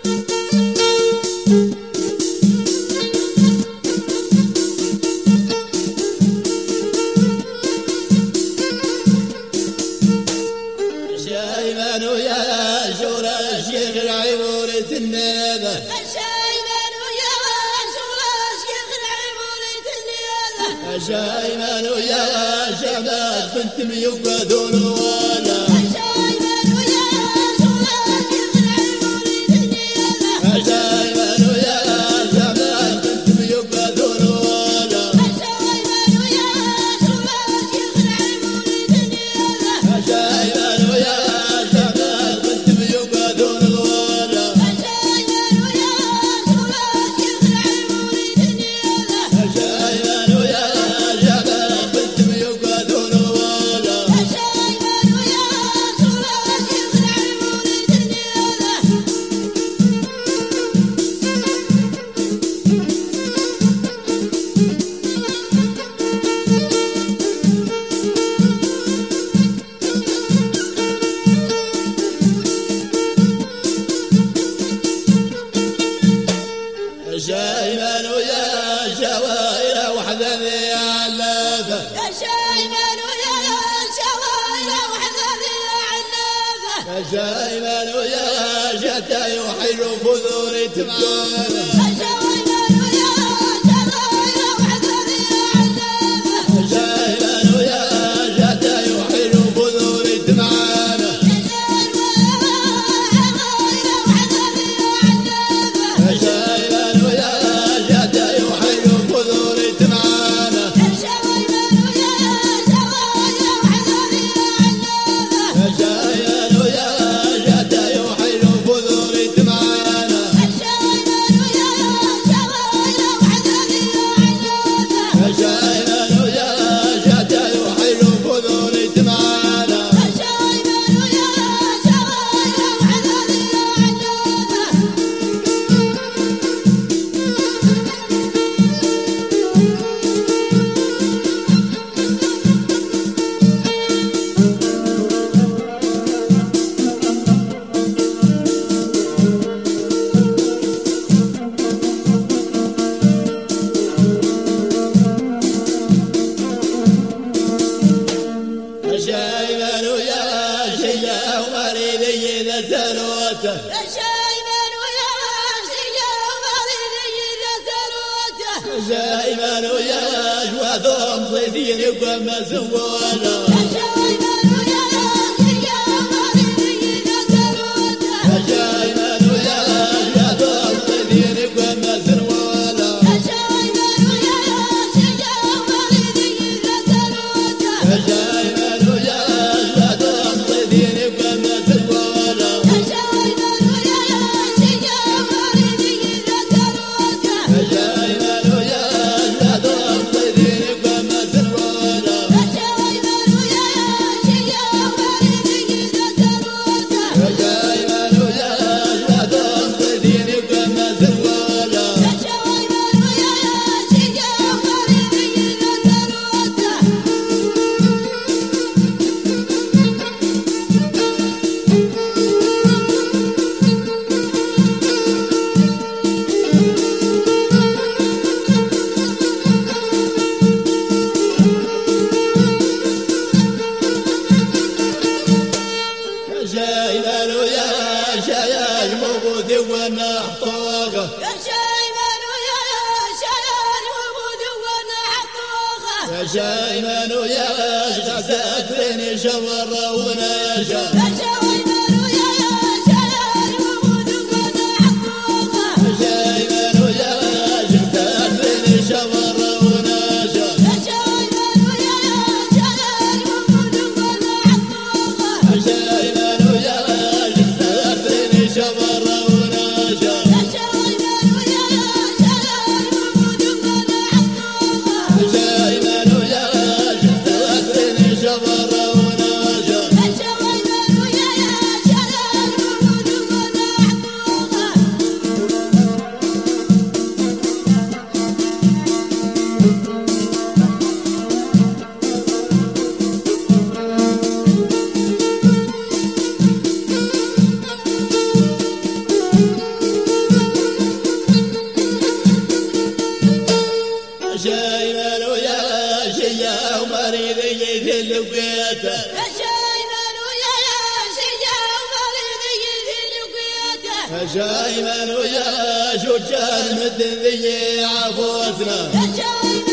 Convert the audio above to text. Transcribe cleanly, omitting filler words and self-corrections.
شايمان ويا شورى الشيخ العيمورة النيابة شايمان ويا شورى الشيخ العيمورة النيابة شايمان ويا شباب بنت ميوبة دون ولا شايمان ويا شورى الشيخ العيمورة النيابة شايمان ويا شباب بنت ميوبة دون ولا شايمان ويا شورى الشيخ العيمورة النيابة شايمان ويا شباب بنت ميوبة دون ولا شايمان ويا شورى الشيخ العيمورة النيابة شايمان ويا شباب بنت ميوبة دون ولا شايمان ويا شورى الشيخ العيمورة النيابة شايمان ويا شوايا وحدة ذي علافة شايمان ويا شوايا وحدة ذي عنابة شايمان ويا شتاي وحلو بذوري تمامة شايمان ويا شوايا وحدة ذي عنابة شايمان ويا شتاي وحلو بذوري تمامة شايمان ويا شتاي وحلو بذوري تمامة شايمان ويا شتاي وحلو بذوري تمامة شايمان ويا شتاي وحلو بذوري تمامة شايمان ويا شيا ومريضي ذا ثروته شايمان ويا شواثهم صيدين يقوم سوانا شايمان ويا شواثهم صيدين يقوم سوانا شايمان ويا شواثهم صيدين يقوم سوانا شايمان ويا شواثهم صيدين يقوم سوانا شايمان ويا شياش موجود ونحطوغه شايمان ويا غزات بين شور ونجا شايمان ويا غزات بين شور ونجا شايمان ويا غزات بين شور ونجا شايمان ويا غزات بين شور ونجا شايمن ويا شجان مدن ذي عفوسنا يا شايمن